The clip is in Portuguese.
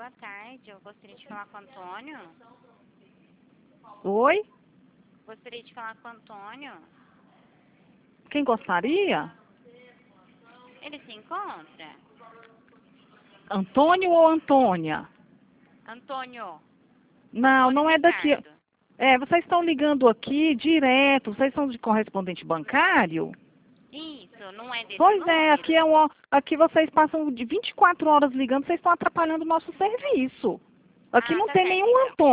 boa tarde. Eu gostaria de falar com o Antônio. Oi? Gostaria de falar com o Antônio. Quem gostaria? Ele se encontra? Antônio ou Antônia? Antônio. Não, Antônio não é daqui. Ricardo. Vocês estão ligando aqui direto. Vocês são de correspondente bancário? Isso, não é desse Pois número? é, aqui vocês passam de 24 horas ligando, vocês estão atrapalhando o nosso serviço. Aqui não Tá tem certo, nenhum então. Antônio.